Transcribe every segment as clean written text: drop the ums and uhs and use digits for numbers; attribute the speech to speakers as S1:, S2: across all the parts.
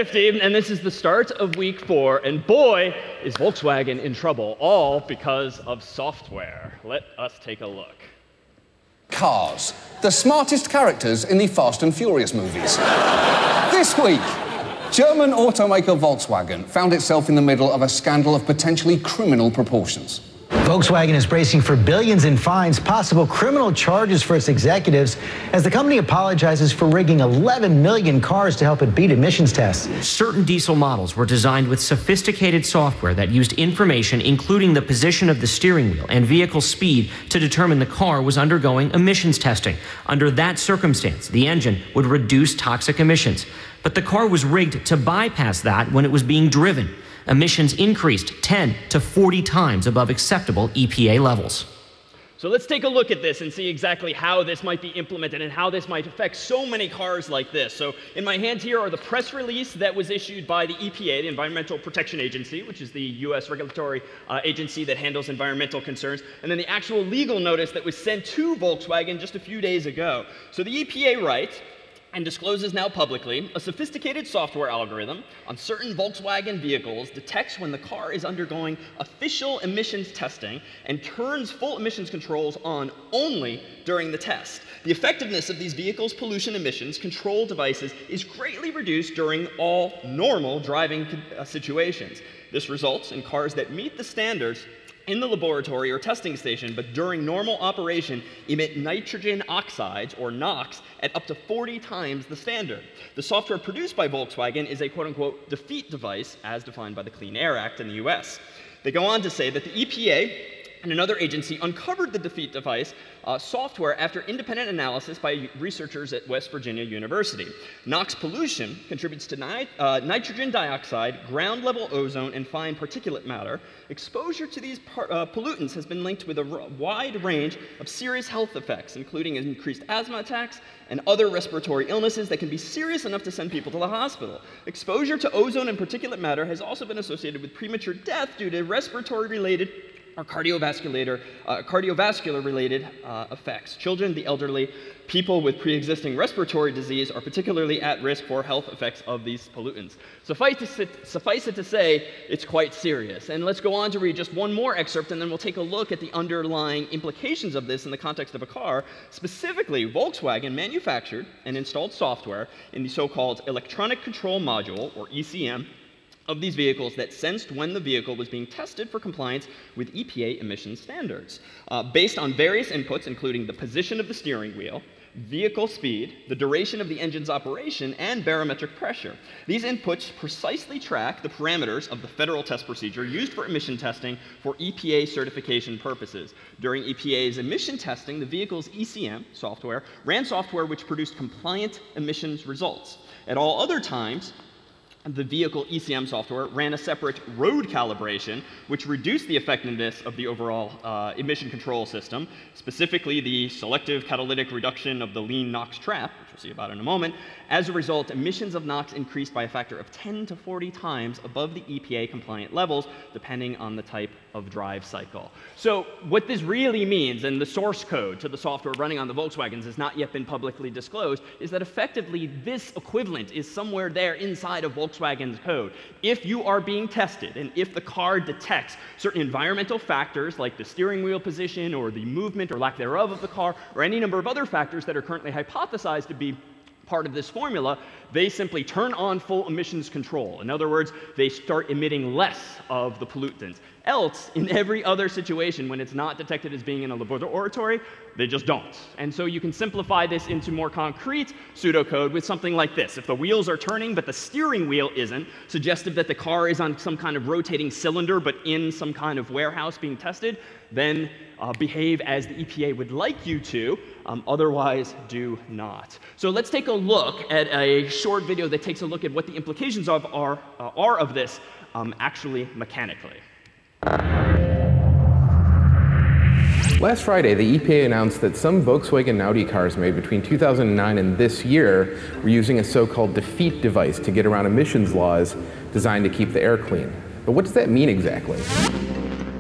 S1: 7:50, and this is the start of week 4, and boy, is Volkswagen in trouble, all because of software. Let us take a look.
S2: Cars, the smartest characters in the Fast and Furious movies. This week, German automaker Volkswagen found itself in the middle of a scandal of potentially criminal proportions.
S3: Volkswagen is bracing for billions in fines, possible criminal charges for its executives, as the company apologizes for rigging 11 million cars to help it beat emissions tests.
S4: Certain diesel models were designed with sophisticated software that used information, including the position of the steering wheel and vehicle speed, to determine the car was undergoing emissions testing. Under that circumstance, the engine would reduce toxic emissions. But the car was rigged to bypass that when it was being driven. Emissions increased 10 to 40 times above acceptable EPA levels.
S1: So let's take a look at this and see exactly how this might be implemented and how this might affect so many cars like this. So in my hand here are the press release that was issued by the EPA, the Environmental Protection Agency, which is the US regulatory agency that handles environmental concerns, and then the actual legal notice that was sent to Volkswagen just a few days ago. So the EPA writes, and discloses now publicly, a sophisticated software algorithm on certain Volkswagen vehicles detects when the car is undergoing official emissions testing and turns full emissions controls on only during the test. The effectiveness of these vehicles' pollution emissions control devices is greatly reduced during all normal driving situations. This results in cars that meet the standards in the laboratory or testing station, but during normal operation emit nitrogen oxides, or NOx, at up to 40 times the standard. The software produced by Volkswagen is a quote-unquote defeat device, as defined by the Clean Air Act in the US. They go on to say that the EPA and another agency uncovered the defeat device software after independent analysis by researchers at West Virginia University. NOx pollution contributes to nitrogen dioxide, ground-level ozone, and fine particulate matter. Exposure to these pollutants has been linked with a wide range of serious health effects, including increased asthma attacks and other respiratory illnesses that can be serious enough to send people to the hospital. Exposure to ozone and particulate matter has also been associated with premature death due to respiratory-related or cardiovascular-related effects. Children, the elderly, people with pre-existing respiratory disease are particularly at risk for health effects of these pollutants. Suffice it to say, it's quite serious. And let's go on to read just one more excerpt, and then we'll take a look at the underlying implications of this in the context of a car. Specifically, Volkswagen manufactured and installed software in the so-called Electronic Control Module, or ECM, of these vehicles that sensed when the vehicle was being tested for compliance with EPA emission standards. Based on various inputs, including the position of the steering wheel, vehicle speed, the duration of the engine's operation, and barometric pressure. These inputs precisely track the parameters of the federal test procedure used for emission testing for EPA certification purposes. During EPA's emission testing, the vehicle's ECM software ran software which produced compliant emissions results. At all other times, the vehicle ECM software ran a separate road calibration, which reduced the effectiveness of the overall emission control system, specifically the selective catalytic reduction of the lean NOx trap, which we'll see about in a moment. As a result, emissions of NOx increased by a factor of 10 to 40 times above the EPA compliant levels, depending on the type of drive cycle. So what this really means, and the source code to the software running on the Volkswagens has not yet been publicly disclosed, is that effectively this equivalent is somewhere there inside of Volkswagen's code. If you are being tested, and if the car detects certain environmental factors like the steering wheel position or the movement or lack thereof of the car, or any number of other factors that are currently hypothesized to be part of this formula, they simply turn on full emissions control. In other words, they start emitting less of the pollutants. Else, in every other situation, when it's not detected as being in a laboratory, they just don't. And so you can simplify this into more concrete pseudocode with something like this. If the wheels are turning, but the steering wheel isn't, suggestive that the car is on some kind of rotating cylinder, but in some kind of warehouse being tested, then behave as the EPA would like you to, otherwise do not. So let's take a look at a short video that takes a look at what the implications are of this actually mechanically.
S5: Last Friday, the EPA announced that some Volkswagen and Audi cars made between 2009 and this year were using a so-called defeat device to get around emissions laws designed to keep the air clean. But what does that mean exactly?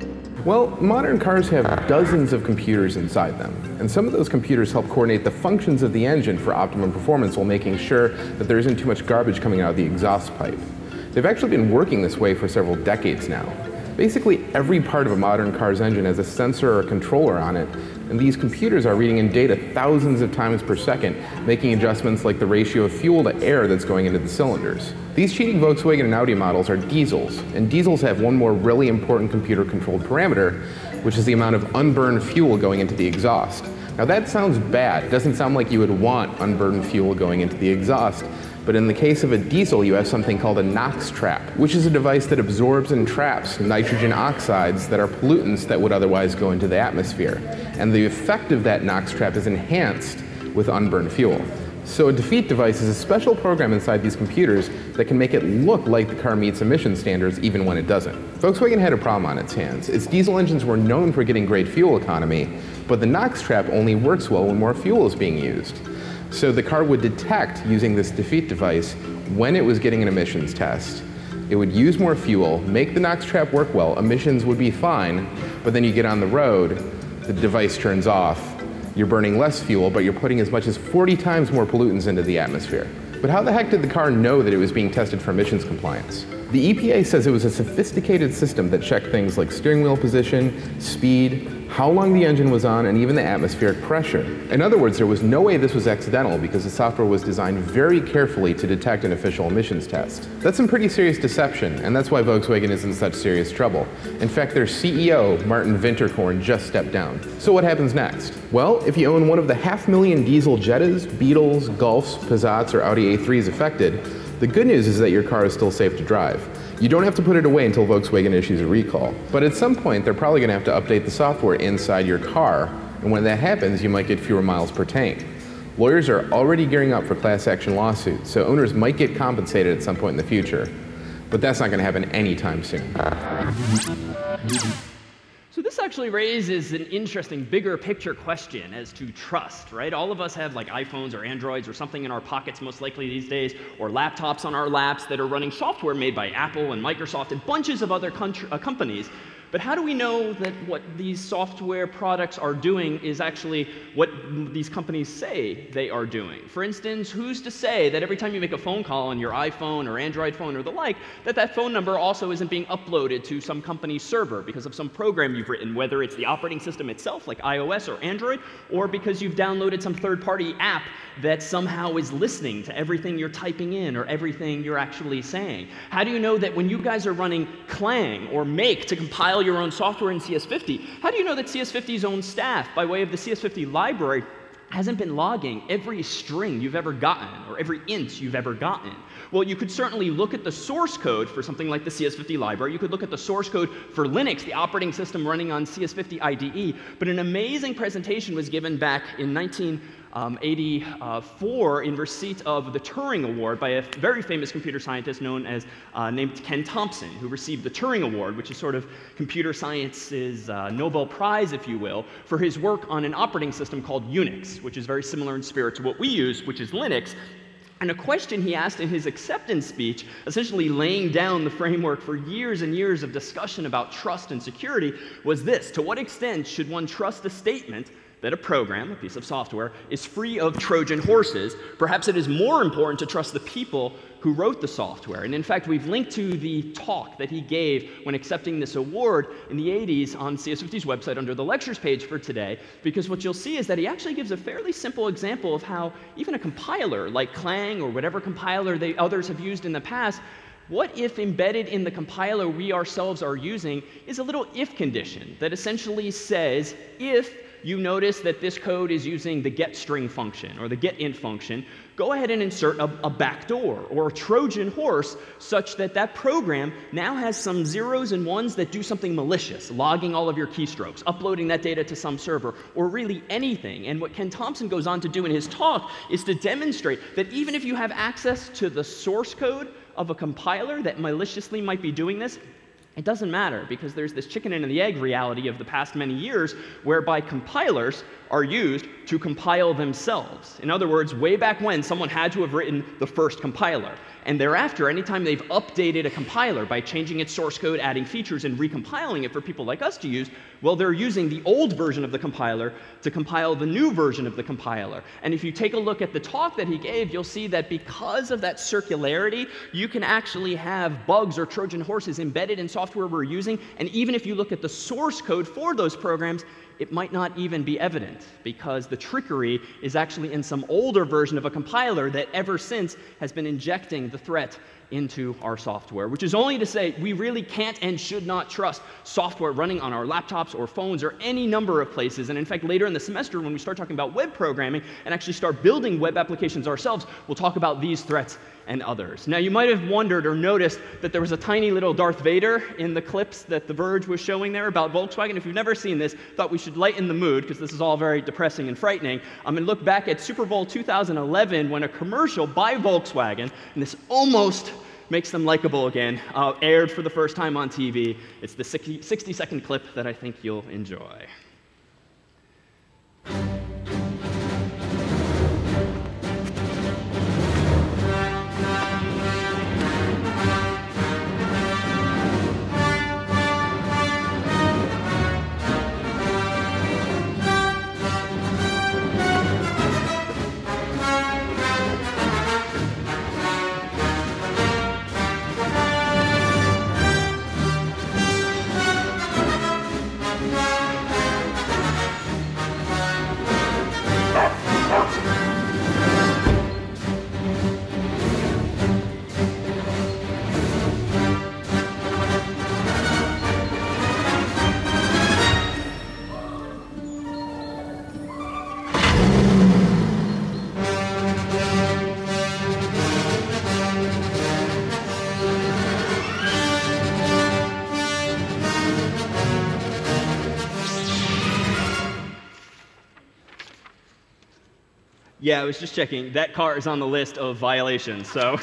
S5: Well, modern cars have dozens of computers inside them, and some of those computers help coordinate the functions of the engine for optimum performance while making sure that there isn't too much garbage coming out of the exhaust pipe. They've actually been working this way for several decades now. Basically, every part of a modern car's engine has a sensor or a controller on it, and these computers are reading in data thousands of times per second, making adjustments like the ratio of fuel to air that's going into the cylinders. These cheating Volkswagen and Audi models are diesels, and diesels have one more really important computer-controlled parameter, which is the amount of unburned fuel going into the exhaust. Now that sounds bad. It doesn't sound like you would want unburned fuel going into the exhaust. But in the case of a diesel, you have something called a NOx trap, which is a device that absorbs and traps nitrogen oxides that are pollutants that would otherwise go into the atmosphere. And the effect of that NOx trap is enhanced with unburned fuel. So a defeat device is a special program inside these computers that can make it look like the car meets emission standards even when it doesn't. Volkswagen had a problem on its hands. Its diesel engines were known for getting great fuel economy, but the NOx trap only works well when more fuel is being used. So the car would detect, using this defeat device, when it was getting an emissions test. It would use more fuel, make the NOx trap work well, emissions would be fine, but then you get on the road, the device turns off, you're burning less fuel, but you're putting as much as 40 times more pollutants into the atmosphere. But how the heck did the car know that it was being tested for emissions compliance? The EPA says it was a sophisticated system that checked things like steering wheel position, speed, how long the engine was on, and even the atmospheric pressure. In other words, there was no way this was accidental because the software was designed very carefully to detect an official emissions test. That's some pretty serious deception, and that's why Volkswagen is in such serious trouble. In fact, their CEO, Martin Winterkorn, just stepped down. So what happens next? Well, if you own one of the 500,000 diesel Jettas, Beetles, Golfs, Passats, or Audi A3s affected, the good news is that your car is still safe to drive. You don't have to put it away until Volkswagen issues a recall. But at some point, they're probably going to have to update the software inside your car, and when that happens, you might get fewer miles per tank. Lawyers are already gearing up for class action lawsuits, so owners might get compensated at some point in the future. But that's not going to happen anytime soon.
S1: So this actually raises an interesting, bigger picture question as to trust, right? All of us have like iPhones or Androids or something in our pockets most likely these days, or laptops on our laps that are running software made by Apple and Microsoft and bunches of other companies. But how do we know that what these software products are doing is actually what these companies say they are doing? For instance, who's to say that every time you make a phone call on your iPhone or Android phone or the like, that that phone number also isn't being uploaded to some company's server because of some program you've written, whether it's the operating system itself, like iOS or Android, or because you've downloaded some third-party app that somehow is listening to everything you're typing in or everything you're actually saying? How do you know that when you guys are running Clang or Make to compile your own software in CS50, how do you know that CS50's own staff, by way of the CS50 library, hasn't been logging every string you've ever gotten or every int you've ever gotten? Well, you could certainly look at the source code for something like the CS50 library. You could look at the source code for Linux, the operating system running on CS50 IDE. But an amazing presentation was given back in 1984 in receipt of the Turing Award by a very famous computer scientist named Ken Thompson, who received the Turing Award, which is sort of computer science's Nobel Prize, if you will, for his work on an operating system called Unix, which is very similar in spirit to what we use, which is Linux. And a question he asked in his acceptance speech, essentially laying down the framework for years and years of discussion about trust and security, was this: to what extent should one trust a statement that a program, a piece of software, is free of Trojan horses? Perhaps it is more important to trust the people who wrote the software. And in fact, we've linked to the talk that he gave when accepting this award in the 80s on CS50's website under the lectures page for today, because what you'll see is that he actually gives a fairly simple example of how even a compiler like Clang or whatever compiler others have used in the past, what if embedded in the compiler we ourselves are using is a little if condition that essentially says, if you notice that this code is using the getString function or the getInt function, go ahead and insert a backdoor or a Trojan horse such that that program now has some zeros and ones that do something malicious, logging all of your keystrokes, uploading that data to some server, or really anything. And what Ken Thompson goes on to do in his talk is to demonstrate that even if you have access to the source code of a compiler that maliciously might be doing this, it doesn't matter, because there's this chicken and the egg reality of the past many years whereby compilers are used to compile themselves. In other words, way back when, someone had to have written the first compiler. And thereafter, anytime they've updated a compiler by changing its source code, adding features, and recompiling it for people like us to use, well, they're using the old version of the compiler to compile the new version of the compiler. And if you take a look at the talk that he gave, you'll see that because of that circularity, you can actually have bugs or Trojan horses embedded in software we're using. And even if you look at the source code for those programs, it might not even be evident, because the trickery is actually in some older version of a compiler that ever since has been injecting the threat into our software, which is only to say we really can't and should not trust software running on our laptops or phones or any number of places. And in fact, later in the semester, when we start talking about web programming and actually start building web applications ourselves, we'll talk about these threats and others. Now, you might have wondered or noticed that there was a tiny little Darth Vader in the clips that The Verge was showing there about Volkswagen. If you've never seen this, thought we should lighten the mood, because this is all very depressing and frightening. I'm going to look back at Super Bowl 2011 when a commercial by Volkswagen, and this almost makes them likable again, aired for the first time on TV. It's the 60-second clip that I think you'll enjoy. Yeah, I was just checking. That car is on the list of violations, so.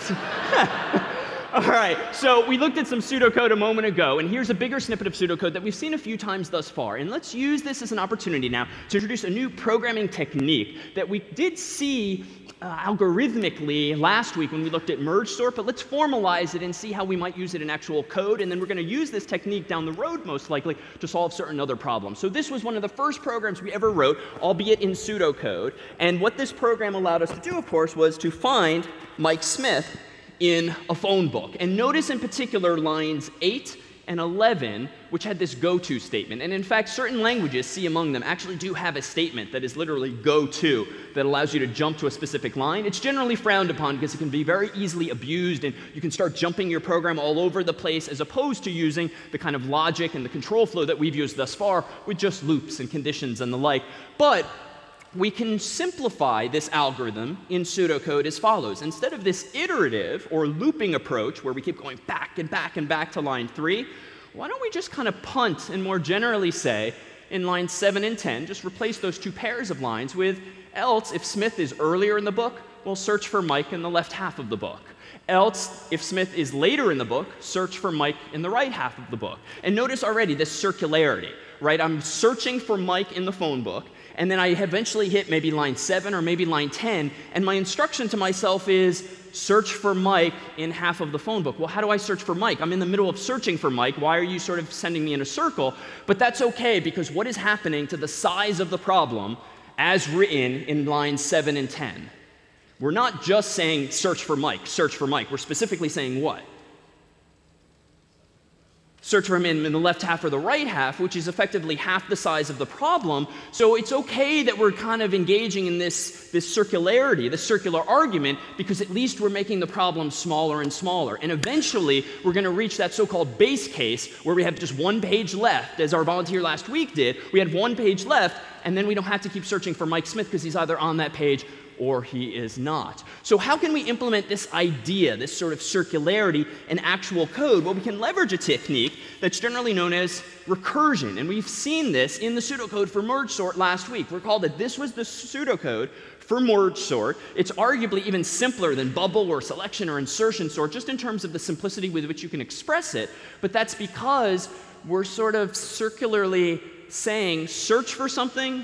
S1: All right, so we looked at some pseudocode a moment ago, and here's a bigger snippet of pseudocode that we've seen a few times thus far. And let's use this as an opportunity now to introduce a new programming technique that we did see algorithmically last week when we looked at merge sort, but let's formalize it and see how we might use it in actual code. And then we're going to use this technique down the road, most likely, to solve certain other problems. So this was one of the first programs we ever wrote, albeit in pseudocode. And what this program allowed us to do, of course, was to find Mike Smith in a phone book. And notice in particular lines 8 and 11, which had this go-to statement. And in fact, certain languages, C among them, actually do have a statement that is literally go-to, that allows you to jump to a specific line. It's generally frowned upon because it can be very easily abused, and you can start jumping your program all over the place, as opposed to using the kind of logic and the control flow that we've used thus far with just loops and conditions and the like. But we can simplify this algorithm in pseudocode as follows. Instead of this iterative or looping approach where we keep going back and back and back to line 3, why don't we just kind of punt and more generally say in lines 7 and 10, just replace those two pairs of lines with else, if Smith is earlier in the book, we'll search for Mike in the left half of the book. Else, if Smith is later in the book, search for Mike in the right half of the book. And notice already this circularity, right? I'm searching for Mike in the phone book, and then I eventually hit maybe line 7 or maybe line 10, and my instruction to myself is search for Mike in half of the phone book. Well, how do I search for Mike? I'm in the middle of searching for Mike. Why are you sort of sending me in a circle? But that's okay, because what is happening to the size of the problem as written in lines 7 and 10? We're not just saying search for Mike, search for Mike. We're specifically saying what? Search for him in the left half or the right half, which is effectively half the size of the problem. So it's okay that we're kind of engaging in this circularity, this circular argument, because at least we're making the problem smaller and smaller. And eventually, we're going to reach that so-called base case where we have just one page left, as our volunteer last week did. We had one page left, and then we don't have to keep searching for Mike Smith because he's either on that page or he is not. So how can we implement this idea, this sort of circularity, in actual code? Well, we can leverage a technique that's generally known as recursion. And we've seen this in the pseudocode for merge sort last week. Recall that this was the pseudocode for merge sort. It's arguably even simpler than bubble or selection or insertion sort, just in terms of the simplicity with which you can express it. But that's because we're sort of circularly saying search for something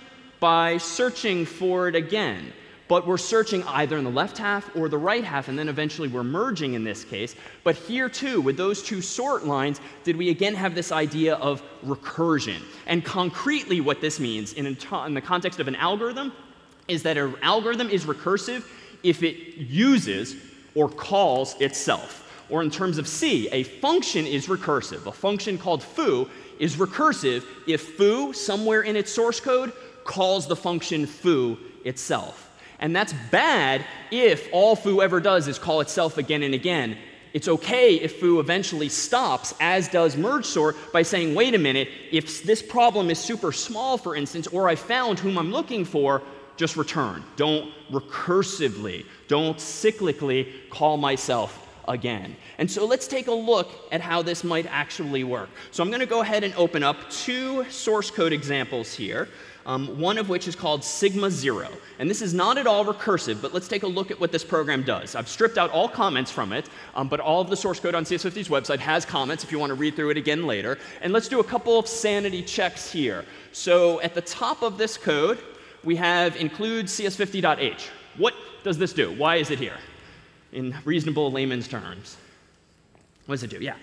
S1: by searching for it again. But we're searching either in the left half or the right half, and then eventually we're merging in this case. But here too, with those two sort lines, did we again have this idea of recursion? And concretely what this means in the context of an algorithm is that an algorithm is recursive if it uses or calls itself. Or in terms of C, a function is recursive. A function called foo is recursive if foo, somewhere in its source code, calls the function foo itself. And that's bad if all foo ever does is call itself again and again. It's okay if foo eventually stops, as does merge sort, by saying, wait a minute, if this problem is super small, for instance, or I found whom I'm looking for, just return. Don't recursively, don't cyclically call myself again. And so let's take a look at how this might actually work. So I'm going to go ahead and open up two source code examples here. One of which is called Sigma 0. And this is not at all recursive, but let's take a look at what this program does. I've stripped out all comments from it, but all of the source code on CS50's website has comments if you want to read through it again later. And let's do a couple of sanity checks here. So at the top of this code, we have include cs50.h. What does this do? Why is it here? In reasonable layman's terms. What does it do? Yeah.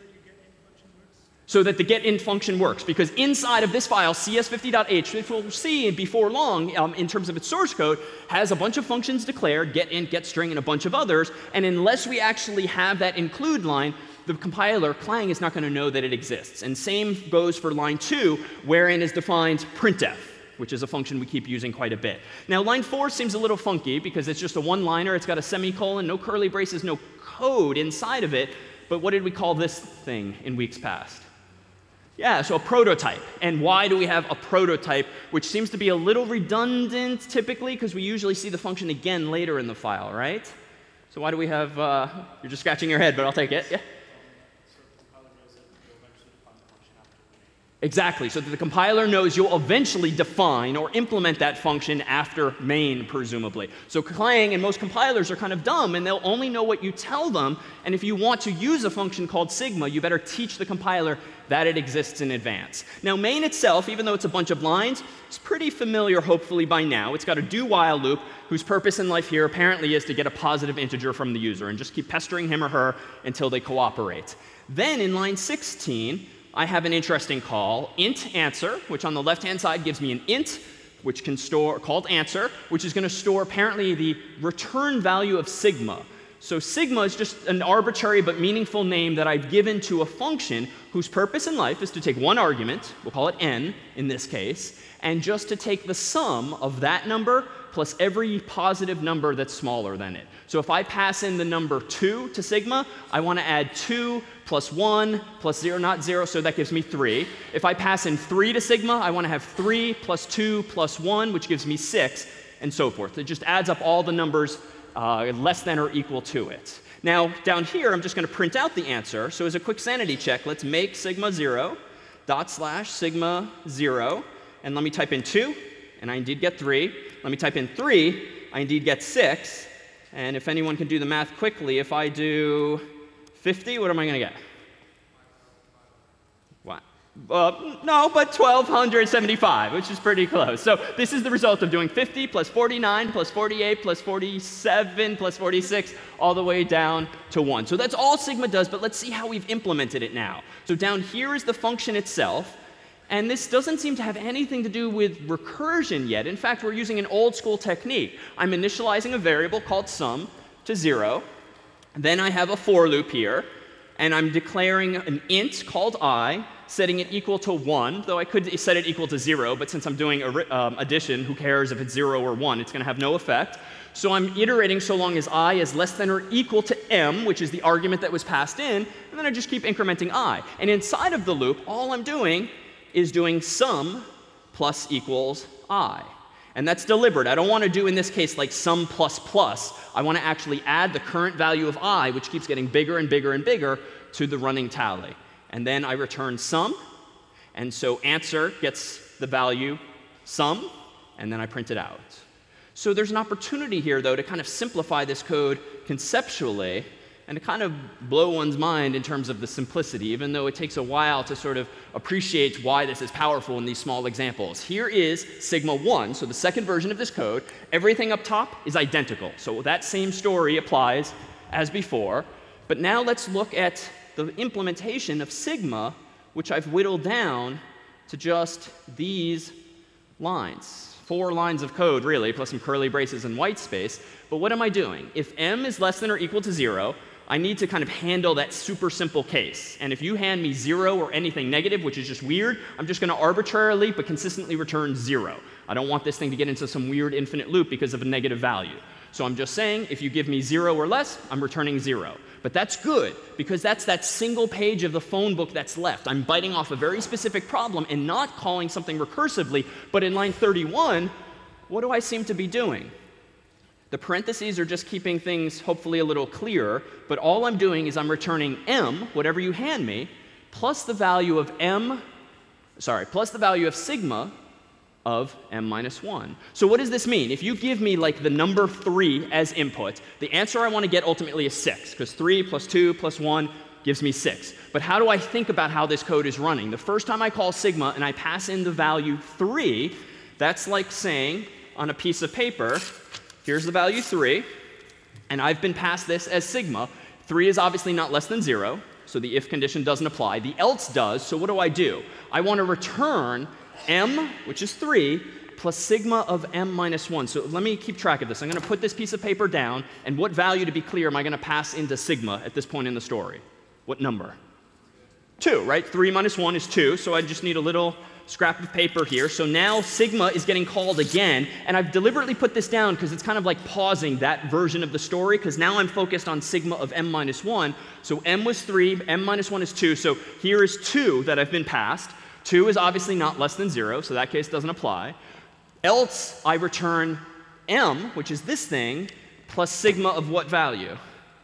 S1: So that the getInt function works, because inside of this file, cs50.h, which we'll see before long in terms of its source code, has a bunch of functions declared, getInt, getString, and a bunch of others, and unless we actually have that include line, the compiler, Clang, is not going to know that it exists. And same goes for line 2, wherein is defined printf, which is a function we keep using quite a bit. Now, line 4 seems a little funky, because it's just a one-liner, it's got a semicolon, no curly braces, no code inside of it, but what did we call this thing in weeks past? Yeah, so a prototype. And why do we have a prototype, which seems to be a little redundant typically, because we usually see the function again later in the file, right? So why do we have, you're just scratching your head, but I'll take it. Yeah. Exactly, so that the compiler knows you'll eventually define or implement that function after main, presumably. So Clang and most compilers are kind of dumb, and they'll only know what you tell them, and if you want to use a function called Sigma, you better teach the compiler that it exists in advance. Now, main itself, even though it's a bunch of lines, is pretty familiar, hopefully, by now. It's got a do-while loop whose purpose in life here apparently is to get a positive integer from the user and just keep pestering him or her until they cooperate. Then in line 16, I have an interesting call, int answer, which on the left-hand side gives me an int, which can store, called answer, which is going to store apparently the return value of sigma. So sigma is just an arbitrary but meaningful name that I've given to a function whose purpose in life is to take one argument, we'll call it n in this case, and just to take the sum of that number plus every positive number that's smaller than it. So if I pass in the number 2 to sigma, I want to add 2 plus 1 plus 0, not 0, so that gives me 3. If I pass in 3 to sigma, I want to have 3 plus 2 plus 1, which gives me 6, and so forth. It just adds up all the numbers less than or equal to it. Now, down here, I'm just going to print out the answer. So as a quick sanity check, let's make sigma 0 / sigma 0, and let me type in 2, and I indeed get 3. Let me type in 3, I indeed get 6. And if anyone can do the math quickly, if I do 50, what am I going to get? What? No, but 1,275, which is pretty close. So this is the result of doing 50 plus 49 plus 48 plus 47 plus 46 all the way down to 1. So that's all sigma does, but let's see how we've implemented it now. So down here is the function itself. And this doesn't seem to have anything to do with recursion yet. In fact, we're using an old school technique. I'm initializing a variable called sum to 0. Then I have a for loop here. And I'm declaring an int called I, setting it equal to 1, though I could set it equal to 0. But since I'm doing addition, who cares if it's 0 or 1? It's going to have no effect. So I'm iterating so long as I is less than or equal to m, which is the argument that was passed in. And then I just keep incrementing I. And inside of the loop, all I'm doing is doing sum plus equals I. And that's deliberate. I don't want to do, in this case, like sum plus plus. I want to actually add the current value of I, which keeps getting bigger and bigger and bigger, to the running tally. And then I return sum. And so answer gets the value sum, and then I print it out. So there's an opportunity here, though, to kind of simplify this code conceptually. and to kind of blow one's mind in terms of the simplicity, even though it takes a while to sort of appreciate why this is powerful in these small examples. Here is sigma 1, so the second version of this code. Everything up top is identical. So that same story applies as before. But now let's look at the implementation of sigma, which I've whittled down to just these lines. 4 lines of code, really, plus some curly braces and white space. But what am I doing? If m is less than or equal to 0, I need to kind of handle that super simple case. And if you hand me 0 or anything negative, which is just weird, I'm just going to arbitrarily but consistently return 0. I don't want this thing to get into some weird infinite loop because of a negative value. So I'm just saying, if you give me 0 or less, I'm returning 0. But that's good, because that's that single page of the phone book that's left. I'm biting off a very specific problem and not calling something recursively. But in line 31, what do I seem to be doing? The parentheses are just keeping things hopefully a little clearer, but all I'm doing is I'm returning m, whatever you hand me, plus the value of sigma of m minus 1. So what does this mean? If you give me like the number 3 as input, the answer I want to get ultimately is 6, because 3 plus 2 plus 1 gives me 6. But how do I think about how this code is running? The first time I call sigma and I pass in the value 3, that's like saying on a piece of paper, here's the value 3, and I've been passed this as sigma. 3 is obviously not less than 0, so the if condition doesn't apply. The else does, so what do? I want to return m, which is 3, plus sigma of m minus 1. So let me keep track of this. I'm going to put this piece of paper down, and what value, to be clear, am I going to pass into sigma at this point in the story? What number? 2, right? 3 minus 1 is 2, so I just need a little scrap of paper here. So now sigma is getting called again, and I've deliberately put this down because it's kind of like pausing that version of the story, because now I'm focused on sigma of m minus 1. So m was 3, m minus 1 is 2, so here is 2 that I've been passed. 2 is obviously not less than 0, so that case doesn't apply. Else, I return m, which is this thing, plus sigma of what value?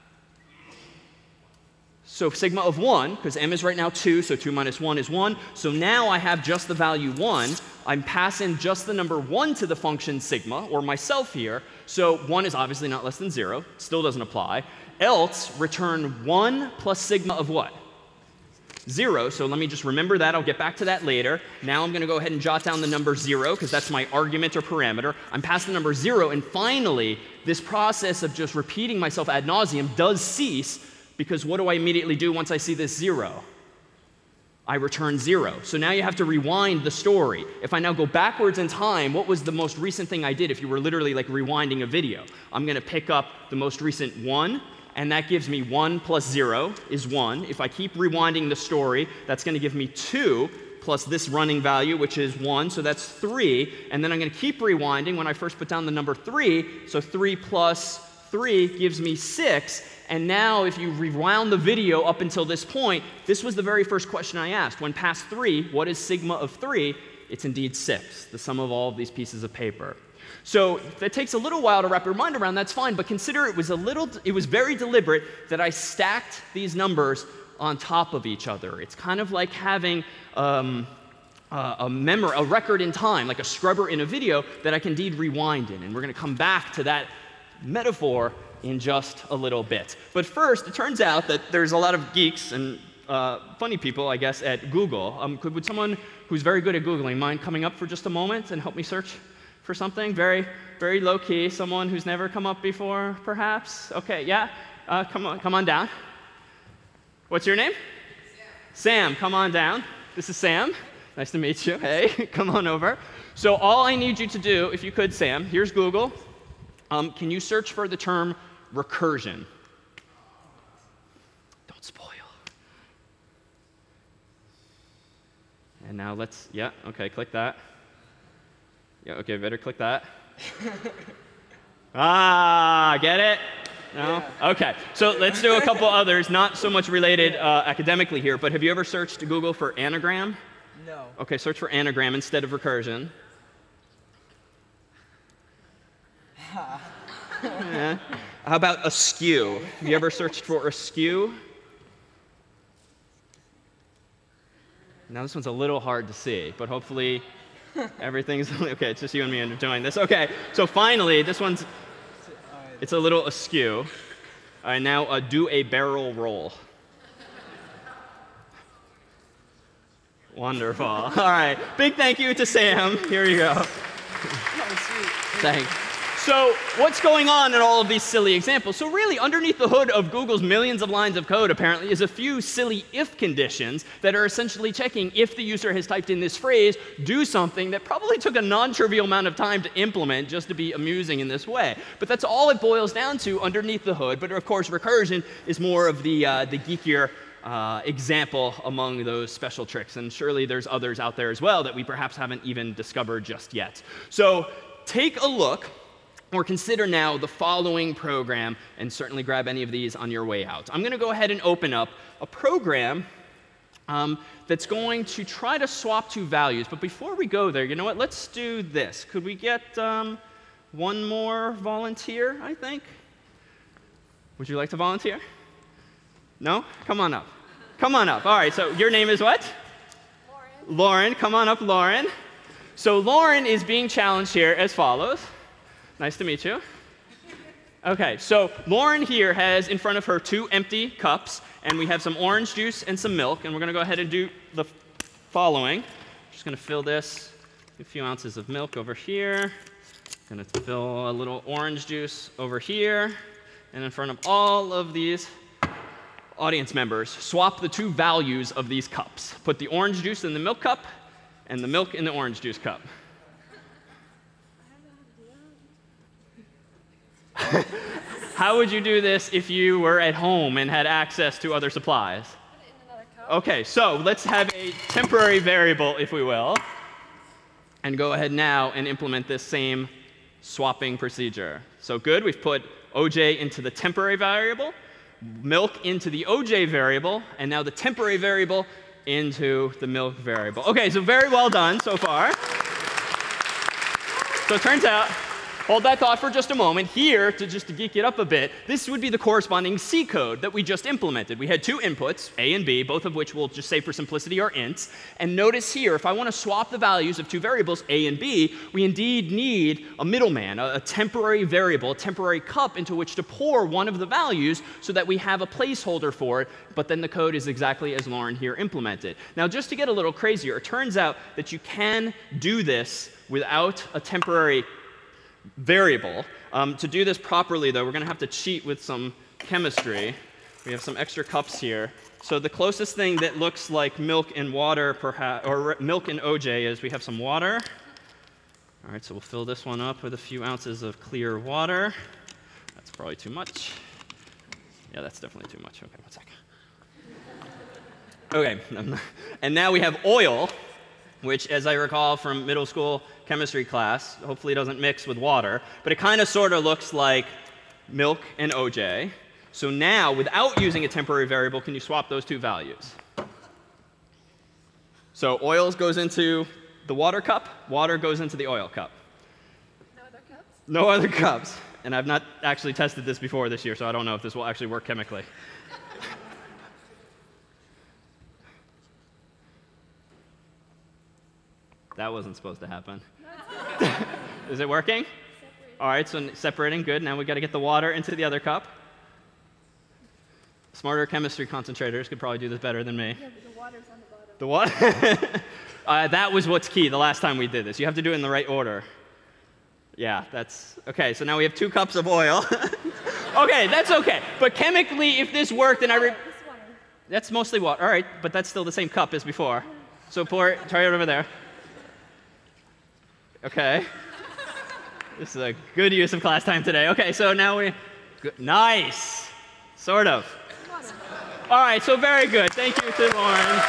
S1: So sigma of 1, because m is right now 2, so 2 minus 1 is 1. So now I have just the value 1. I'm passing just the number 1 to the function sigma, or myself here. So 1 is obviously not less than 0. Still doesn't apply. Else, return 1 plus sigma of what? 0, so let me just remember that. I'll get back to that later. Now I'm going to go ahead and jot down the number 0, because that's my argument or parameter. I'm past the number 0, and finally, this process of just repeating myself ad nauseum does cease, because what do I immediately do once I see this 0? I return 0. So now you have to rewind the story. If I now go backwards in time, what was the most recent thing I did if you were literally like rewinding a video? I'm going to pick up the most recent 1, and that gives me 1 plus 0 is 1. If I keep rewinding the story, that's going to give me 2 plus this running value, which is 1, so that's 3. And then I'm going to keep rewinding when I first put down the number 3, so 3 plus 3 gives me 6. And now if you rewound the video up until this point, this was the very first question I asked. When past 3, what is sigma of 3? It's indeed 6, the sum of all of these pieces of paper. So if it takes a little while to wrap your mind around, that's fine, but consider it was very deliberate that I stacked these numbers on top of each other. It's kind of like having a record in time, like a scrubber in a video that I can indeed rewind in. And we're going to come back to that metaphor in just a little bit. But first, it turns out that there's a lot of geeks and funny people, I guess, at Google. Would someone who's very good at Googling mind coming up for just a moment and help me search for something? Very, very low-key. Someone who's never come up before, perhaps? Okay, yeah? Come on down. What's your name? Sam, come on down. This is Sam. Nice to meet you. Hey, come on over. So all I need you to do, if you could, Sam, here's Google. Can you search for the term recursion? Don't spoil. And now click that. Yeah, okay, better click that. Get it? No? Yeah. Okay, so let's do a couple others, not so much related academically here, but have you ever searched Google for anagram?
S6: No.
S1: Okay, search for anagram instead of recursion. Yeah. How about askew? Have you ever searched for askew? Now this one's a little hard to see, but hopefully everything's okay. It's just you and me enjoying this. Okay, so finally, this one's it's a little askew. All right, now do a barrel roll. Wonderful. All right. Big thank you to Sam. Here you go. Thanks. So what's going on in all of these silly examples? So really, underneath the hood of Google's millions of lines of code, apparently, is a few silly if conditions that are essentially checking if the user has typed in this phrase, do something that probably took a non-trivial amount of time to implement just to be amusing in this way. But that's all it boils down to underneath the hood. But of course, recursion is more of the geekier example among those special tricks. And surely there's others out there as well that we perhaps haven't even discovered just yet. So take a look, or consider now the following program, and certainly grab any of these on your way out. I'm going to go ahead and open up a program that's going to try to swap two values. But before we go there, you know what? Let's do this. Could we get one more volunteer, I think? Would you like to volunteer? No? Come on up. Come on up. All right, so your name is what? Lauren. Lauren, come on up, Lauren. So Lauren is being challenged here as follows. Nice to meet you. Okay, so Lauren here has in front of her 2 empty cups, and we have some orange juice and some milk, and we're going to go ahead and do the following. I'm just going to fill this, a few ounces of milk over here. Going to fill a little orange juice over here, and in front of all of these audience members, swap the 2 values of these cups. Put the orange juice in the milk cup, and the milk in the orange juice cup. How would you do this if you were at home and had access to other supplies?
S6: Put it in another cup.
S1: Okay, so let's have a temporary variable, if we will, and go ahead now and implement this same swapping procedure. So good, we've put OJ into the temporary variable, milk into the OJ variable, and now the temporary variable into the milk variable. Okay, so very well done so far. So it turns out, hold that thought for just a moment. Here, just to geek it up a bit, this would be the corresponding C code that we just implemented. We had 2 inputs, A and B, both of which we'll just say for simplicity are ints. And notice here, if I want to swap the values of 2 variables, A and B, we indeed need a middleman, a temporary variable, a temporary cup into which to pour one of the values so that we have a placeholder for it, but then the code is exactly as Lauren here implemented. Now, just to get a little crazier, it turns out that you can do this without a temporary variable. To do this properly, though, we're going to have to cheat with some chemistry. We have some extra cups here. So the closest thing that looks like milk and water, perhaps, or milk and OJ, is we have some water. All right, so we'll fill this one up with a few ounces of clear water. That's probably too much. Yeah, that's definitely too much. Okay, 1 second. Okay, and now we have oil, which, as I recall from middle school chemistry class, hopefully doesn't mix with water, but it kind of sort of looks like milk and OJ. So now, without using a temporary variable, can you swap those 2 values? So oil goes into the water cup, water goes into the oil cup.
S6: No other cups?
S1: No other cups. And I've not actually tested this before this year, so I don't know if this will actually work chemically. That wasn't supposed to happen. Is it working? All right, so separating, good. Now we've got to get the water into the other cup. Smarter chemistry concentrators could probably do this better than me.
S6: Yeah, but the water's on the bottom.
S1: The what? That was what's key the last time we did this. You have to do it in the right order. Yeah, that's okay. So now we have 2 cups of oil. Okay, that's okay. But chemically, if this worked, and
S6: This water.
S1: that's mostly water. All right, but that's still the same cup as before. So try it over there. Okay. This is a good use of class time today. Okay, so now nice. Sort of. All right, so very good. Thank you to Lauren.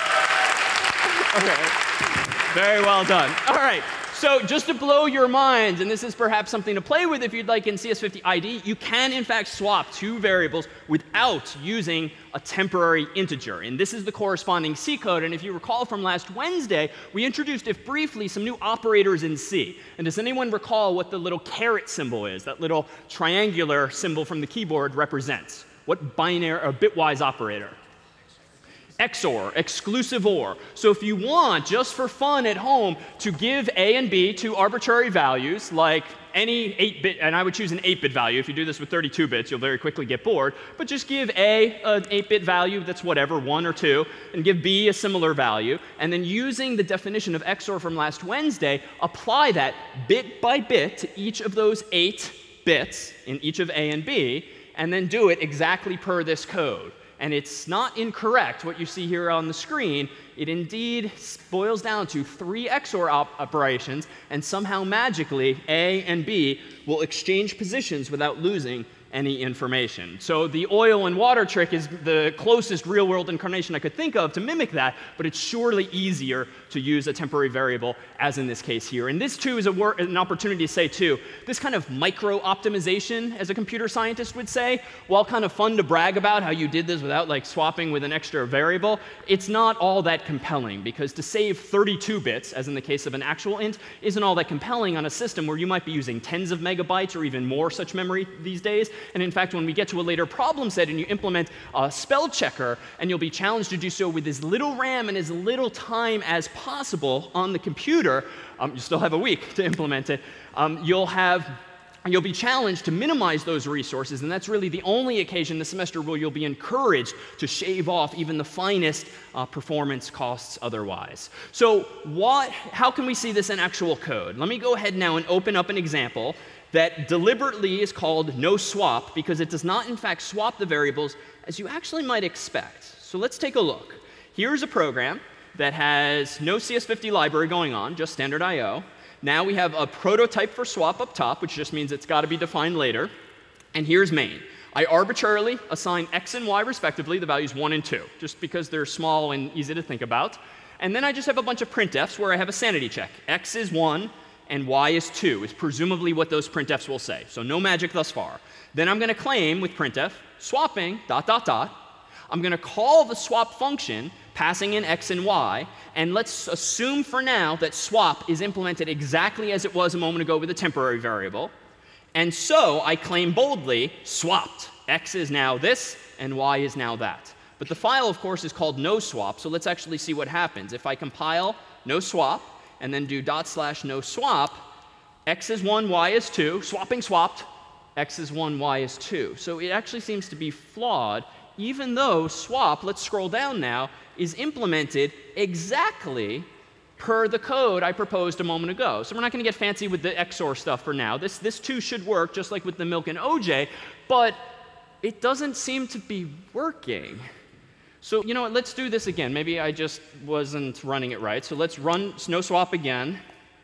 S1: Okay. Very well done. All right. So just to blow your minds, and this is perhaps something to play with if you'd like in CS50 ID, you can in fact swap 2 variables without using a temporary integer. And this is the corresponding C code. And if you recall from last Wednesday, we introduced, if briefly, some new operators in C. And does anyone recall what the little caret symbol is, that little triangular symbol from the keyboard represents? What binary or bitwise operator? XOR, exclusive OR. So if you want, just for fun at home, to give A and B to arbitrary values, like any 8-bit, and I would choose an 8-bit value. If you do this with 32 bits, you'll very quickly get bored. But just give A an 8-bit value that's whatever, 1 or 2, and give B a similar value. And then using the definition of XOR from last Wednesday, apply that bit by bit to each of those 8 bits in each of A and B, and then do it exactly per this code. And it's not incorrect what you see here on the screen. It indeed boils down to 3 XOR operations, and somehow magically A and B will exchange positions without losing any information. So the oil and water trick is the closest real-world incarnation I could think of to mimic that, but it's surely easier to use a temporary variable, as in this case here. And this, too, is an opportunity to say, too, this kind of micro-optimization, as a computer scientist would say, while kind of fun to brag about how you did this without, like, swapping with an extra variable, it's not all that compelling, because to save 32 bits, as in the case of an actual int, isn't all that compelling on a system where you might be using tens of megabytes or even more such memory these days. And in fact, when we get to a later problem set and you implement a spell checker, and you'll be challenged to do so with as little RAM and as little time as possible on the computer, you still have a week to implement it, you'll be challenged to minimize those resources, and that's really the only occasion this semester where you'll be encouraged to shave off even the finest performance costs otherwise. So how can we see this in actual code? Let me go ahead now and open up an example that deliberately is called no swap, because it does not, in fact, swap the variables as you actually might expect. So let's take a look. Here's a program that has no CS50 library going on, just standard I/O. Now we have a prototype for swap up top, which just means it's got to be defined later. And here's main. I arbitrarily assign x and y respectively, the values 1 and 2, just because they're small and easy to think about. And then I just have a bunch of printfs where I have a sanity check. X is 1 and y is 2 is presumably what those printfs will say. So no magic thus far. Then I'm going to claim with printf, swapping, ... I'm going to call the swap function, passing in x and y, and let's assume for now that swap is implemented exactly as it was a moment ago with a temporary variable. And so I claim boldly, swapped. X is now this, and y is now that. But the file, of course, is called no swap, so let's actually see what happens. If I compile no swap, and then do /no swap, x is 1, y is 2, swapping swapped, x is 1, y is 2. So it actually seems to be flawed, even though swap, let's scroll down now, is implemented exactly per the code I proposed a moment ago. So we're not going to get fancy with the XOR stuff for now. This too should work, just like with the milk and OJ, but it doesn't seem to be working. So you know what, let's do this again. Maybe I just wasn't running it right. So let's run no swap again.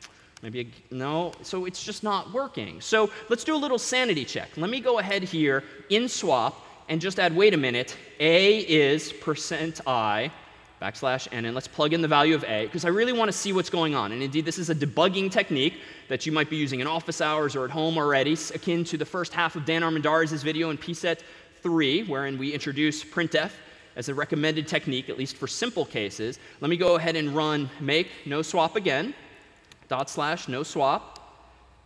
S1: No, so it's just not working. So let's do a little sanity check. Let me go ahead here in swap and just add, wait a minute, A is %i \n, and let's plug in the value of A, because I really want to see what's going on. And indeed, this is a debugging technique that you might be using in office hours or at home already, akin to the first half of Dan Armendariz' video in PSET 3, wherein we introduce printf as a recommended technique, at least for simple cases. Let me go ahead and run make no swap again, /no swap.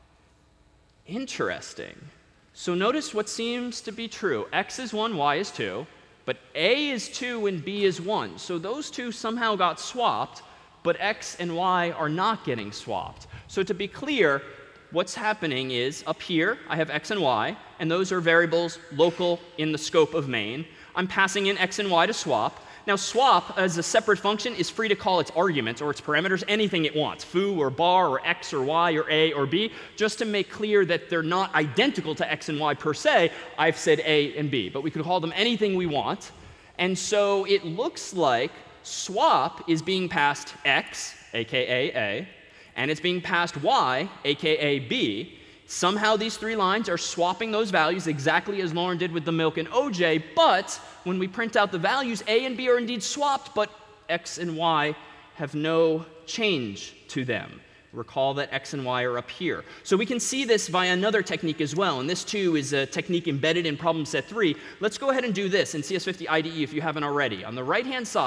S1: Interesting. So notice what seems to be true. X is 1, y is 2, but A is 2 and B is 1. So those two somehow got swapped, but X and Y are not getting swapped. So to be clear, what's happening is up here, I have X and Y, and those are variables local in the scope of main. I'm passing in X and Y to swap. Now, swap, as a separate function, is free to call its arguments or its parameters anything it wants, foo or bar or x or y or a or b. Just to make clear that they're not identical to x and y per se, I've said a and b. But we could call them anything we want. And so it looks like swap is being passed x, a.k.a. a, and it's being passed y, a.k.a. b. Somehow these 3 lines are swapping those values exactly as Lauren did with the milk and OJ, but when we print out the values, A and B are indeed swapped, but X and Y have no change to them. Recall that X and Y are up here. So we can see this via another technique as well, and this too is a technique embedded in problem set 3. Let's go ahead and do this in CS50 IDE if you haven't already. On the right-hand side,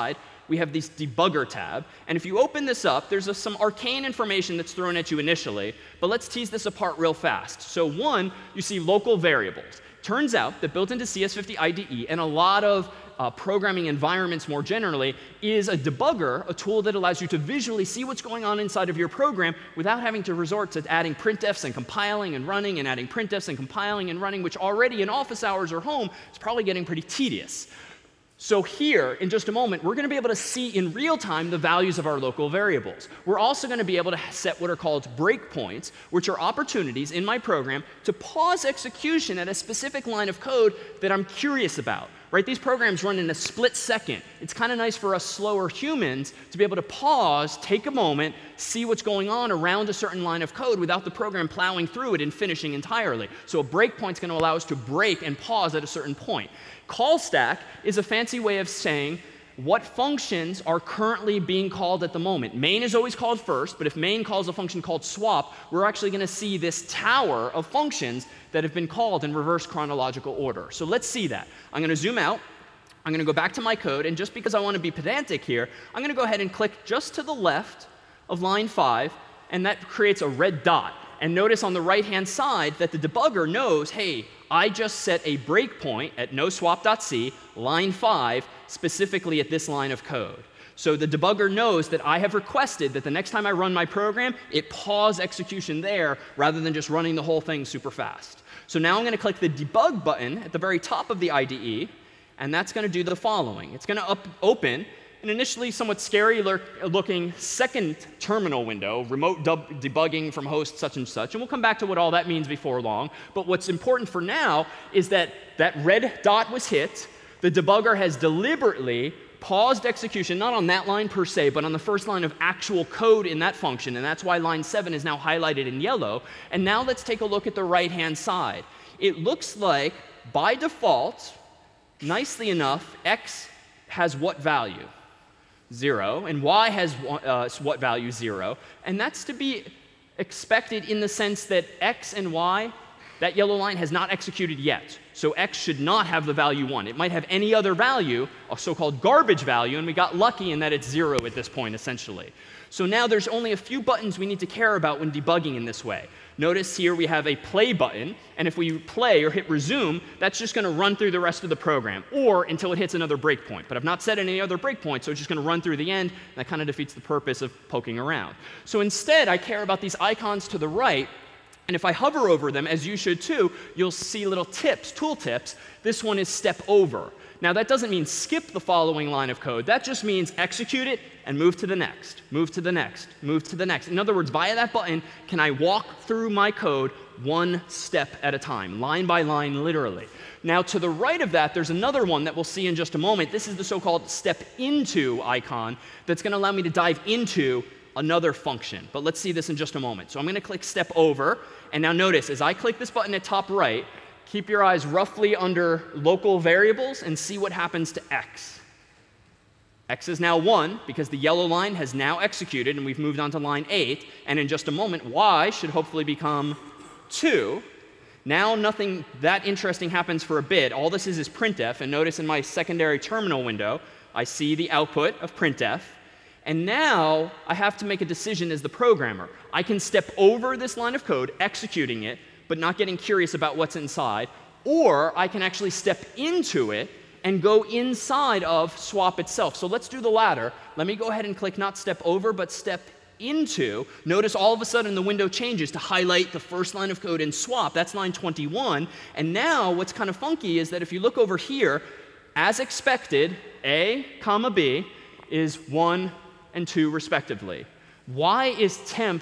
S1: we have this debugger tab. And if you open this up, there's some arcane information that's thrown at you initially. But let's tease this apart real fast. So one, you see local variables. Turns out that built into CS50 IDE and a lot of programming environments more generally is a debugger, a tool that allows you to visually see what's going on inside of your program without having to resort to adding printfs and compiling and running and adding printfs and compiling and running, which already in office hours or home is probably getting pretty tedious. So here, in just a moment, we're going to be able to see in real time the values of our local variables. We're also going to be able to set what are called breakpoints, which are opportunities in my program to pause execution at a specific line of code that I'm curious about. Right? These programs run in a split second. It's kind of nice for us slower humans to be able to pause, take a moment, see what's going on around a certain line of code without the program plowing through it and finishing entirely. So a breakpoint's going to allow us to break and pause at a certain point. Call stack is a fancy way of saying what functions are currently being called at the moment. Main is always called first, but if main calls a function called swap, we're actually going to see this tower of functions that have been called in reverse chronological order. So let's see that. I'm going to zoom out. I'm going to go back to my code, and just because I want to be pedantic here, I'm going to go ahead and click just to the left of line 5, and that creates a red dot. And notice on the right-hand side that the debugger knows, hey, I just set a breakpoint at noswap.c, line 5, specifically at this line of code. So the debugger knows that I have requested that the next time I run my program, it pause execution there rather than just running the whole thing super fast. So now I'm going to click the debug button at the very top of the IDE, and that's going to do the following. It's going to open an initially somewhat scary looking second terminal window, remote debugging from host such and such, and we'll come back to what all that means before long. But what's important for now is that that red dot was hit. The debugger has deliberately paused execution, not on that line per se, but on the first line of actual code in that function, and that's why line 7 is now highlighted in yellow. And now let's take a look at the right-hand side. It looks like, by default, nicely enough, x has what value? 0, and y has what value? 0. And that's to be expected in the sense that x and y, that yellow line, has not executed yet. So x should not have the value 1. It might have any other value, a so-called garbage value, and we got lucky in that it's 0 at this point, essentially. So now there's only a few buttons we need to care about when debugging in this way. Notice here we have a play button, and if we play or hit resume, that's just going to run through the rest of the program, or until it hits another breakpoint. But I've not set any other breakpoint, so it's just going to run through the end, and that kind of defeats the purpose of poking around. So instead, I care about these icons to the right, and if I hover over them, as you should too, you'll see little tips, tool tips. This one is step over. Now, that doesn't mean skip the following line of code. That just means execute it and move to the next, move to the next, move to the next. In other words, via that button, can I walk through my code one step at a time, line by line, literally. Now, to the right of that, there's another one that we'll see in just a moment. This is the so-called step into icon that's going to allow me to dive into another function. But let's see this in just a moment. So I'm going to click step over. And now notice, as I click this button at top right, keep your eyes roughly under local variables and see what happens to x. X is now 1 because the yellow line has now executed and we've moved on to line 8. And in just a moment, y should hopefully become 2. Now nothing that interesting happens for a bit. All this is printf. And notice in my secondary terminal window, I see the output of printf. And now I have to make a decision as the programmer. I can step over this line of code, executing it, but not getting curious about what's inside, or I can actually step into it and go inside of swap itself. So let's do the latter. Let me go ahead and click not step over, but step into. Notice all of a sudden the window changes to highlight the first line of code in swap. That's line 21. And now what's kind of funky is that if you look over here, as expected, A, comma B is 1 and 2 respectively. Why is temp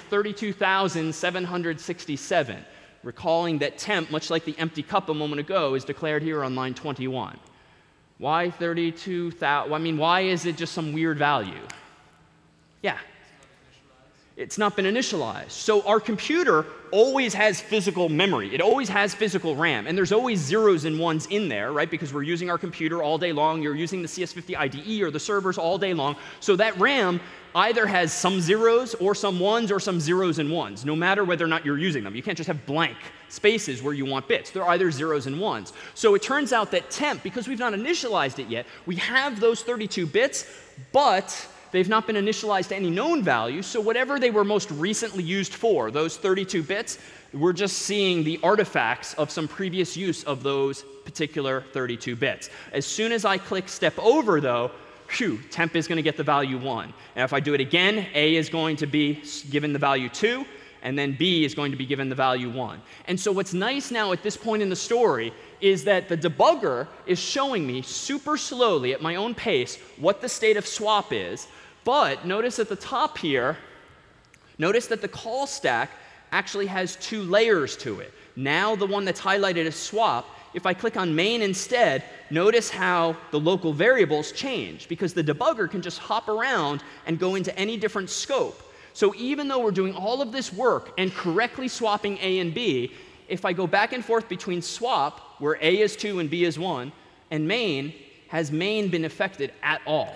S1: 32,767? Recalling that temp, much like the empty cup a moment ago, is declared here on line 21. Why 32,000? I mean, why is it just some weird value? Yeah. It's not been initialized. So our computer always has physical memory. It always has physical RAM. And there's always zeros and ones in there, right? Because we're using our computer all day long. You're using the CS50 IDE or the servers all day long. So that RAM either has some zeros or some ones or some zeros and ones, no matter whether or not you're using them. You can't just have blank spaces where you want bits. They're either zeros and ones. So it turns out that temp, because we've not initialized it yet, we have those 32 bits, but they've not been initialized to any known value, so whatever they were most recently used for, those 32 bits, we're just seeing the artifacts of some previous use of those particular 32 bits. As soon as I click step over, though, temp is going to get the value 1. And if I do it again, A is going to be given the value 2, and then B is going to be given the value 1. And so what's nice now at this point in the story is that the debugger is showing me super slowly at my own pace what the state of swap is. But notice at the top here, notice that the call stack actually has 2 layers to it. Now the one that's highlighted as swap, if I click on main instead, notice how the local variables change, because the debugger can just hop around and go into any different scope. So even though we're doing all of this work and correctly swapping A and B, if I go back and forth between swap, where A is 2 and B is 1, and main, has main been affected at all?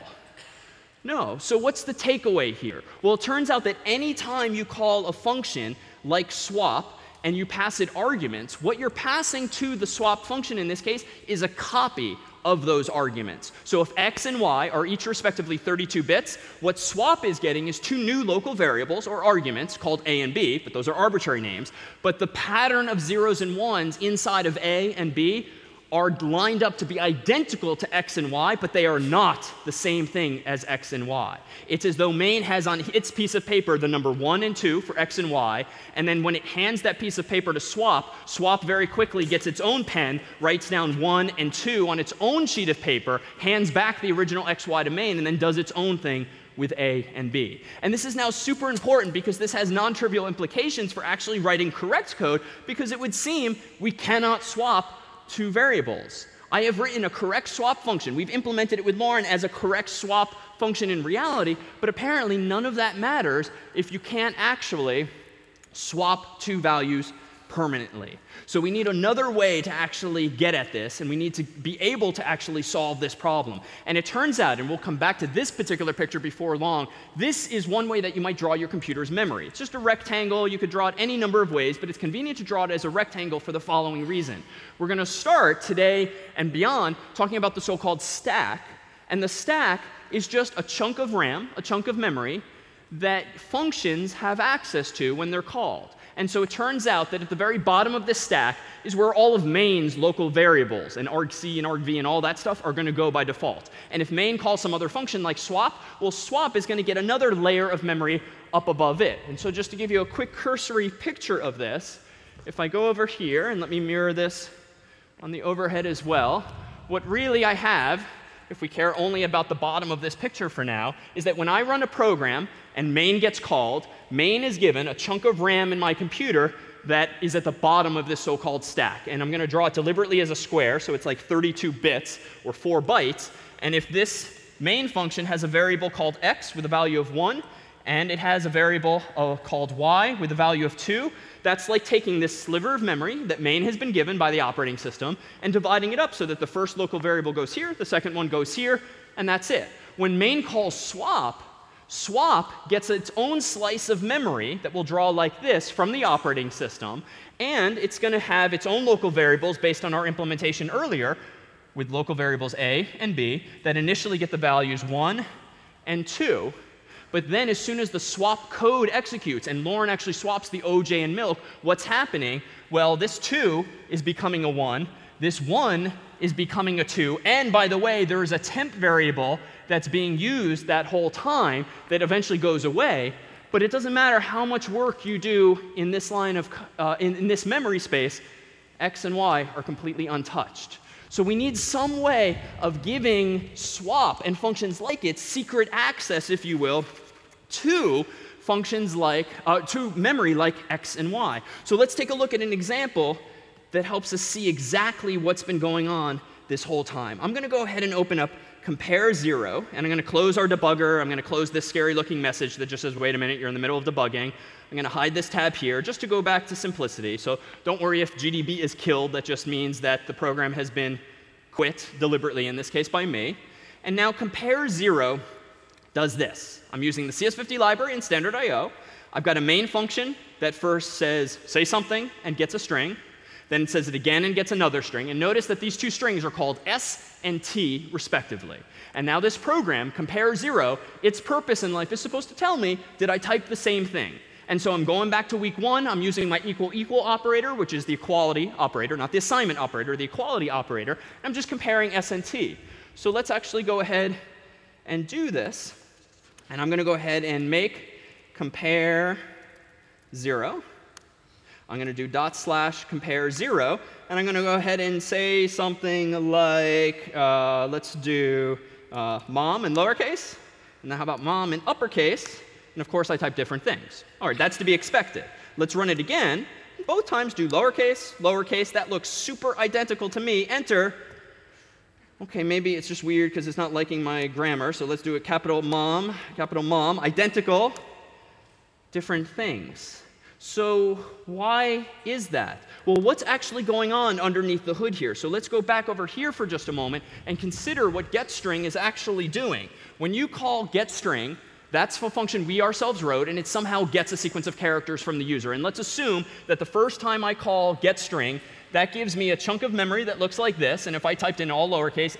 S1: No. So what's the takeaway here? Well, it turns out that any time you call a function like swap and you pass it arguments, what you're passing to the swap function in this case is a copy of those arguments. So if x and y are each respectively 32 bits, what swap is getting is 2 new local variables or arguments called a and b, but those are arbitrary names. But the pattern of zeros and ones inside of a and b are lined up to be identical to x and y, but they are not the same thing as x and y. It's as though main has on its piece of paper the number 1 and 2 for x and y, and then when it hands that piece of paper to swap, swap very quickly gets its own pen, writes down 1 and 2 on its own sheet of paper, hands back the original xy to main, and then does its own thing with A and B. And this is now super important because this has non-trivial implications for actually writing correct code, because it would seem we cannot swap 2 variables. I have written a correct swap function. We've implemented it with Lauren as a correct swap function in reality, but apparently none of that matters if you can't actually swap 2 values permanently. So we need another way to actually get at this, and we need to be able to actually solve this problem. And it turns out, and we'll come back to this particular picture before long, this is one way that you might draw your computer's memory. It's just a rectangle. You could draw it any number of ways, but it's convenient to draw it as a rectangle for the following reason. We're going to start today and beyond talking about the so-called stack, and the stack is just a chunk of RAM, a chunk of memory, that functions have access to when they're called. And so it turns out that at the very bottom of this stack is where all of main's local variables, and argc and argv and all that stuff are going to go by default. And if main calls some other function like swap, well, swap is going to get another layer of memory up above it. And so just to give you a quick cursory picture of this, if I go over here, and let me mirror this on the overhead as well, what really I have, if we care only about the bottom of this picture for now, is that when I run a program and main gets called, main is given a chunk of RAM in my computer that is at the bottom of this so-called stack. And I'm going to draw it deliberately as a square, so it's like 32 bits or 4 bytes. And if this main function has a variable called x with a value of 1, and it has a variable called y with a value of 2, that's like taking this sliver of memory that main has been given by the operating system and dividing it up so that the first local variable goes here, the second one goes here, and that's it. When main calls swap, swap gets its own slice of memory that will draw like this from the operating system, and it's going to have its own local variables based on our implementation earlier with local variables a and b that initially get the values 1 and 2. But then as soon as the swap code executes and Lauren actually swaps the OJ and milk, what's happening? Well, this 2 is becoming a 1. This 1 is becoming a 2. And by the way, there is a temp variable that's being used that whole time that eventually goes away. But it doesn't matter how much work you do in this line of in this memory space, x and y are completely untouched. So we need some way of giving swap and functions like it secret access, if you will, to functions like, to memory like x and y. So let's take a look at an example that helps us see exactly what's been going on this whole time. I'm going to go ahead and open up compare 0, and I'm going to close our debugger. I'm going to close this scary looking message that just says, wait a minute, you're in the middle of debugging. I'm going to hide this tab here just to go back to simplicity. So don't worry if GDB is killed. That just means that the program has been quit deliberately, in this case by me. And now compare 0 does this. I'm using the CS50 library in standard I/O. I've got a main function that first says, say something, and gets a string. Then it says it again and gets another string. And notice that these two strings are called S and T, respectively. And now this program, compare 0, its purpose in life is supposed to tell me, did I type the same thing? And so I'm going back to week 1. I'm using my equal operator, which is the equality operator, not the assignment operator, the equality operator. And I'm just comparing S and T. So let's actually go ahead and do this. And I'm going to go ahead and make compare 0. I'm going to do /compare 0, and I'm going to go ahead and say something like, let's do mom in lowercase, and then how about mom in uppercase? And of course, I type different things. All right, that's to be expected. Let's run it again. Both times do lowercase, lowercase. That looks super identical to me. Enter. OK, maybe it's just weird because it's not liking my grammar, so let's do it capital mom, identical, different things. So why is that? Well, what's actually going on underneath the hood here? So let's go back over here for just a moment and consider what getString is actually doing. When you call getString, that's a function we ourselves wrote, and it somehow gets a sequence of characters from the user. And let's assume that the first time I call getString, that gives me a chunk of memory that looks like this. And if I typed in all lowercase,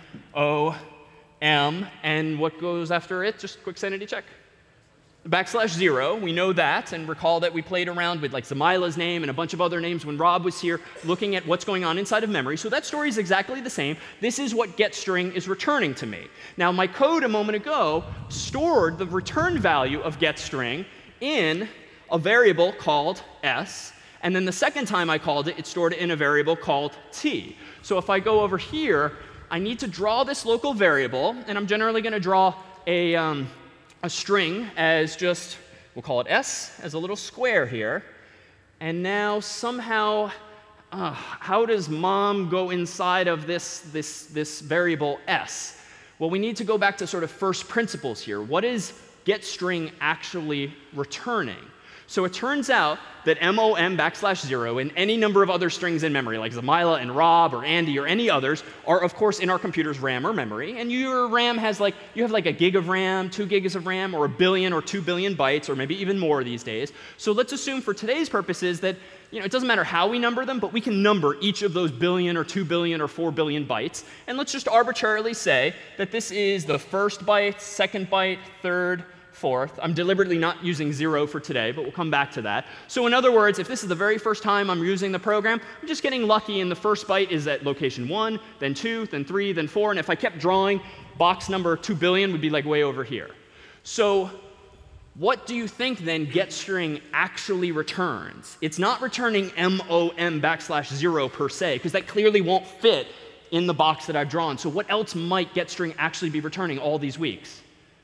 S1: M-O-M, and what goes after it? Just a quick sanity check. \0, we know that, and recall that we played around with like Zamila's name and a bunch of other names when Rob was here looking at what's going on inside of memory. So that story is exactly the same. This is what getString is returning to me. Now, my code a moment ago stored the return value of getString in a variable called s, and then the second time I called it, it stored it in a variable called t. So if I go over here, I need to draw this local variable, and I'm generally going to draw a string as just, we'll call it s, as a little square here. And now somehow, how does mom go inside of this variable s? Well, we need to go back to sort of first principles here. What is getString actually returning? So it turns out that MOM\0 and any number of other strings in memory, like Zamila and Rob or Andy or any others, are of course in our computer's RAM or memory. And your RAM has you have like a gig of RAM, 2 gigs of RAM, or 1 billion or 2 billion bytes, or maybe even more these days. So let's assume for today's purposes that it doesn't matter how we number them, but we can number each of those billion or 2 billion or 4 billion bytes. And let's just arbitrarily say that this is the first byte, second byte, third, fourth. I'm deliberately not using 0 for today, but we'll come back to that. So in other words, if this is the very first time I'm using the program, I'm just getting lucky, and the first byte is at location 1, then 2, then 3, then 4. And if I kept drawing, box number 2 billion would be like way over here. So what do you think then getString actually returns? It's not returning MOM\0 per se, because that clearly won't fit in the box that I've drawn. So what else might getString actually be returning all these weeks?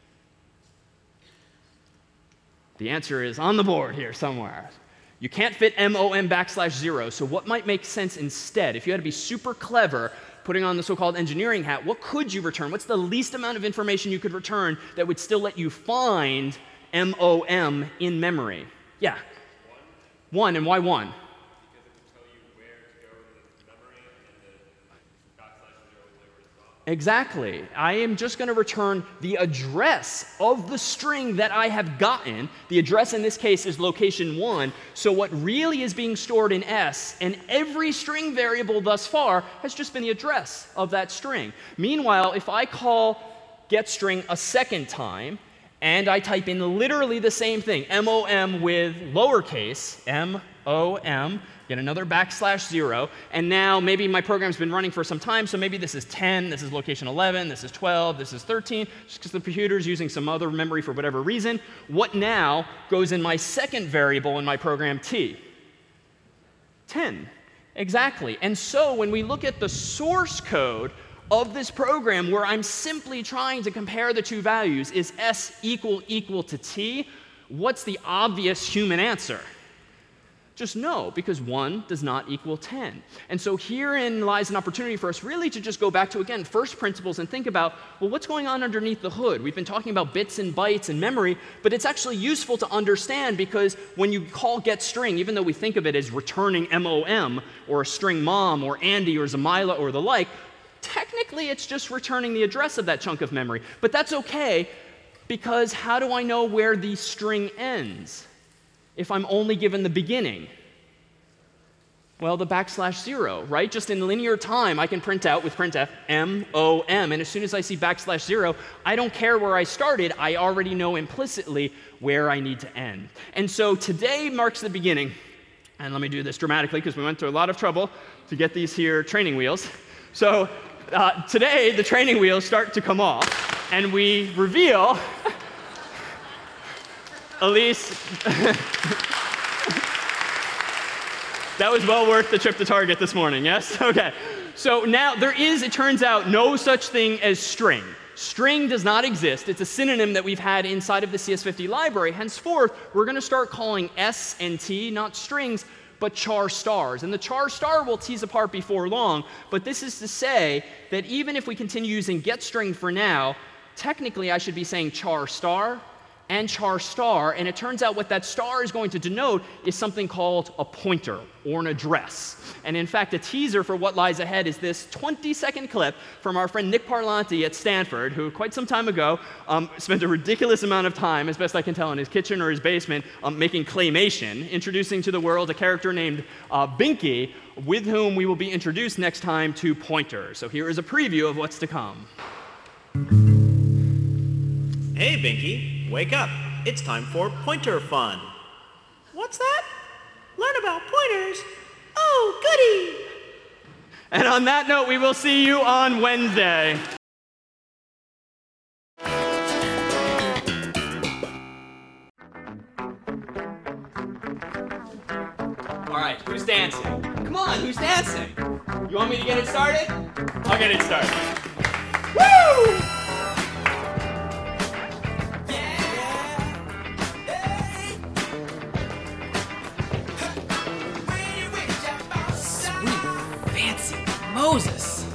S1: The answer is on the board here somewhere. You can't fit MOM\0, so what might make sense instead? If you had to be super clever, putting on the so-called engineering hat, what could you return? What's the least amount of information you could return that would still let you find MOM in memory? Yeah? 1, and why 1? Exactly. I am just going to return the address of the string that I have gotten. The address in this case is location 1. So what really is being stored in S, and every string variable thus far, has just been the address of that string. Meanwhile, if I call getString a second time, and I type in literally the same thing, MOM with lowercase, MOM, get another \0, and now maybe my program's been running for some time, so maybe this is 10, this is location 11, this is 12, this is 13, just because the computer's using some other memory for whatever reason. What now goes in my second variable in my program T? 10. Exactly. And so when we look at the source code of this program where I'm simply trying to compare the two values, is S equal to T? What's the obvious human answer? Just no, because 1 does not equal 10. And so herein lies an opportunity for us really to just go back to, again, first principles and think about, well, what's going on underneath the hood? We've been talking about bits and bytes and memory, but it's actually useful to understand because when you call getString, even though we think of it as returning MOM or a string mom or Andy or Zamila or the like, technically it's just returning the address of that chunk of memory. But that's okay, because how do I know where the string ends if I'm only given the beginning? Well, the \0, right? Just in linear time, I can print out with printf M-O-M, and as soon as I see \0, I don't care where I started, I already know implicitly where I need to end. And so today marks the beginning, and let me do this dramatically because we went through a lot of trouble to get these here training wheels. So today, the training wheels start to come off, and we reveal Elise. That was well worth the trip to Target this morning, yes? OK. So now there is, it turns out, no such thing as string. String does not exist. It's a synonym that we've had inside of the CS50 library. Henceforth, we're going to start calling S and T not strings, but char stars. And the char star we'll tease apart before long. But this is to say that even if we continue using getString for now, technically I should be saying char star and char star, and it turns out what that star is going to denote is something called a pointer or an address. And in fact, a teaser for what lies ahead is this 20-second clip from our friend Nick Parlanti at Stanford, who quite some time ago spent a ridiculous amount of time, as best I can tell, in his kitchen or his basement making claymation, introducing to the world a character named Binky, with whom we will be introduced next time to pointers. So here is a preview of what's to come.
S7: Hey, Binky, wake up. It's time for pointer fun. What's that? Learn about pointers. Oh, goody!
S1: And on that note, we will see you on Wednesday. All right, who's dancing? Come on, who's dancing? You want me to get it started? I'll get it started. Woo!
S8: Moses.